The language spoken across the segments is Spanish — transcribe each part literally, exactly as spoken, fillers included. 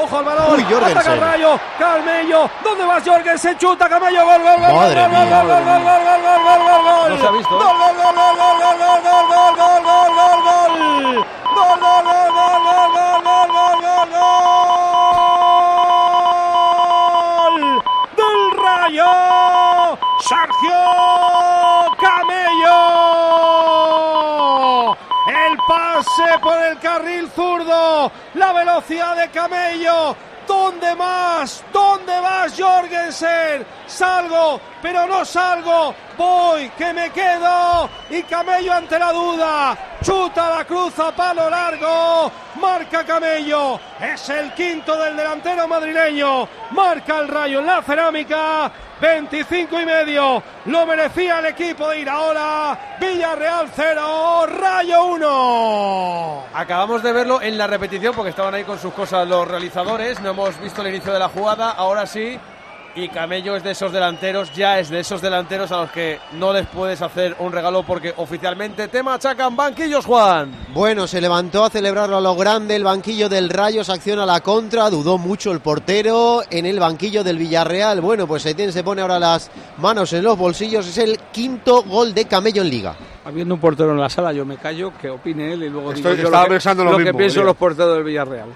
ojo al balón, Uy, Jorgensen. ataca el Rayo, Camello, ¿dónde vas Jorgensen? Chuta Camello, gol, gol, gol, Madre gol, mía. gol, gol, gol, gol, gol, gol, gol, gol, gol. No se ha visto, ¿eh? Gol, gol, gol, gol, gol, gol, gol, gol, gol, gol, gol, gol, gol. Gol, gol, gol, gol, gol, gol, gol, gol, gol, gol. Del Rayo, Sergio Camello. El pase por el carril zurdo, la velocidad de Camello. ¿Dónde más? ¿Dónde vas, Jorgensen? Salgo, pero no salgo. Voy, que me quedo. Y Camello ante la duda. Chuta la cruz a palo largo. Marca Camello. Es el quinto del delantero madrileño. Marca el Rayo en la cerámica. veinticinco y medio. Lo merecía el equipo de Iraola. Villarreal cero, Rayo uno. Acabamos de verlo en la repetición porque estaban ahí con sus cosas los realizadores. No hemos visto el inicio de la jugada, ahora sí. Y Camello es de esos delanteros, ya es de esos delanteros a los que no les puedes hacer un regalo porque oficialmente te machacan banquillos, Juan. Bueno, se levantó a celebrarlo a lo grande el banquillo del Rayo, se acciona la contra, dudó mucho el portero en el banquillo del Villarreal. Bueno, pues Setién se pone ahora las manos en los bolsillos, es el quinto gol de Camello en Liga. Habiendo un portero en la sala, yo me callo, que opine él y luego Estoy, digo yo estaba lo que, pensando lo, lo mismo, que pienso tío. los porteros del Villarreal.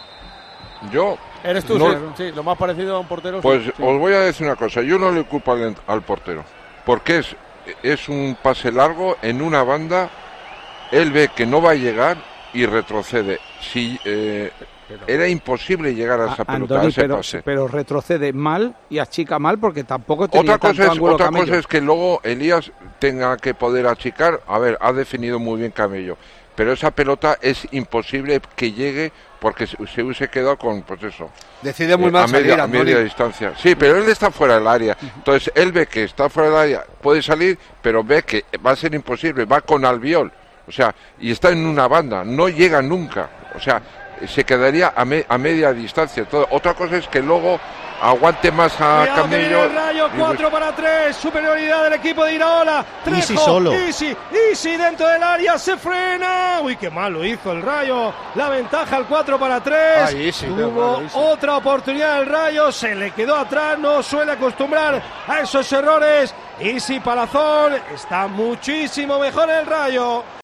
Yo, Eres tú, no, sí, sí, lo más parecido a un portero. pues sí. os voy a decir una cosa, yo no le culpo al, al portero, porque es, es un pase largo en una banda, él ve que no va a llegar y retrocede. Si eh, Pero, era imposible llegar a esa a- pelota, Andoni, a ese pero, pase. pero retrocede mal y achica mal porque tampoco tenía Otra cosa tanto es ángulo otra Camello. cosa es que luego Elías tenga que poder achicar. A ver, ha definido muy bien Camello, pero esa pelota es imposible que llegue porque se, se hubiese quedado con, pues eso, Decide muy eh, mal a media, salir, a Andoni. media distancia. Sí, pero él está fuera del área. Entonces él ve que está fuera del área, puede salir, pero ve que va a ser imposible. Va con Albiol, o sea, y está en una banda, no llega nunca. O sea, se quedaría a, me, a media distancia. Todo. Otra cosa es que luego aguante más a Cuidado que viene Camello. el Rayo, y- cuatro para tres, superioridad del equipo de Iraola. Trejo, Easy solo. Easy, Easy dentro del área, se frena. Uy, qué mal lo hizo el Rayo. La ventaja al cuatro para tres. Ay, Easy, qué Tuvo malo, Easy. otra oportunidad el Rayo, se le quedó atrás, no suele acostumbrar a esos errores. Easy Palazón, está muchísimo mejor el Rayo.